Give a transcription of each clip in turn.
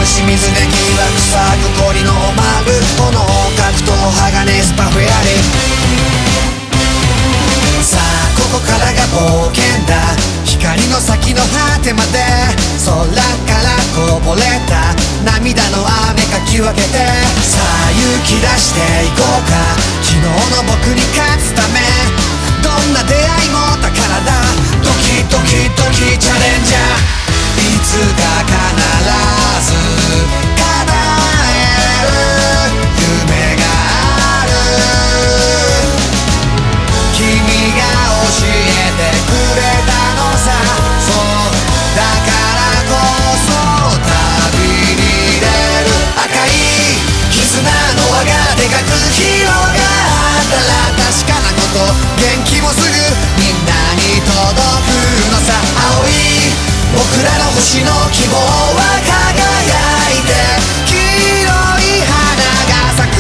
虫水で疑惑咲く氷の丸炎格闘鋼スパフェアリさあここからが冒険だ光の先の果てまで空からこぼれた涙の雨かき分けてさあ勇気出していこうか昨日の僕に勝つためどんな出会いも宝だドキドキドキチャレンジャーいつか必ず叶える夢がある君が教えてくれたのさそうだからこそ旅に出る赤い絆の輪がでかく広がったら確かなこと元気もすぐみんなに届くのさ青い僕らの星の希望は輝いて黄色い花が咲く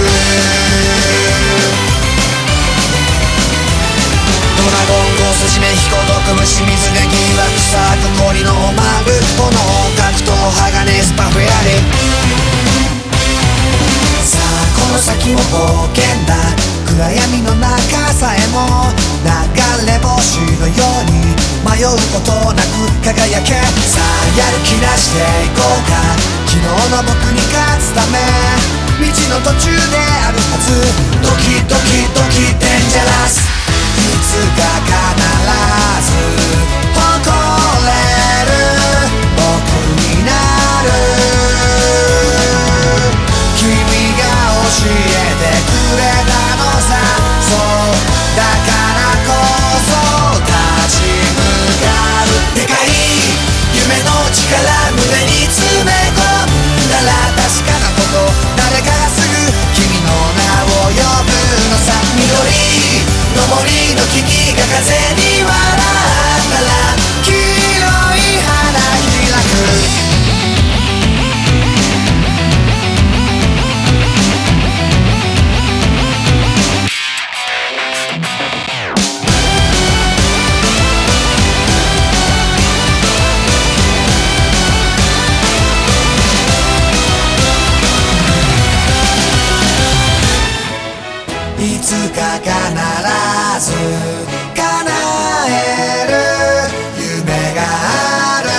ドラゴンゴス締めひこ毒虫水で疑惑咲く氷の丸炎格闘鋼スパフェアリさあこの先も冒険だ暗闇の中さえも流れ星のように迷うことなく輝けさあやる気出していこうか昨日の僕に勝つため道の途中であるはずドキドキドキデンジャラスいつか必ず誇れる僕になる君が教えてくれたのさそうだからこそ立ち向かうでかい夢の力胸に詰め込んだら確かなこと誰かがすぐ君の名を呼ぶのさ緑の森の木々が風に笑ったら黄色い花開くいつか必ず叶える夢がある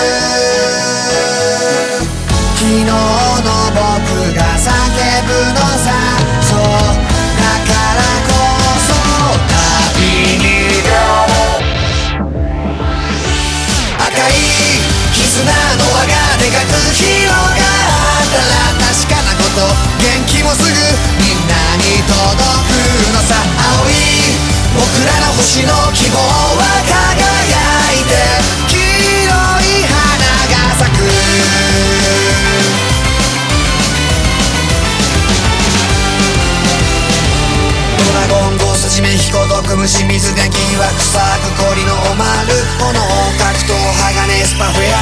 昨日の僕が叫ぶのさそうだからこそ旅に出る赤い絆の輪がでかく広がったら確かなこと元気もすぐみんなに届くのさ青い僕らの星の希望は輝いて黄色い花が咲くドラゴンゴス締めひこ毒虫水で疑惑咲く氷の丸炎格闘鋼スパフェア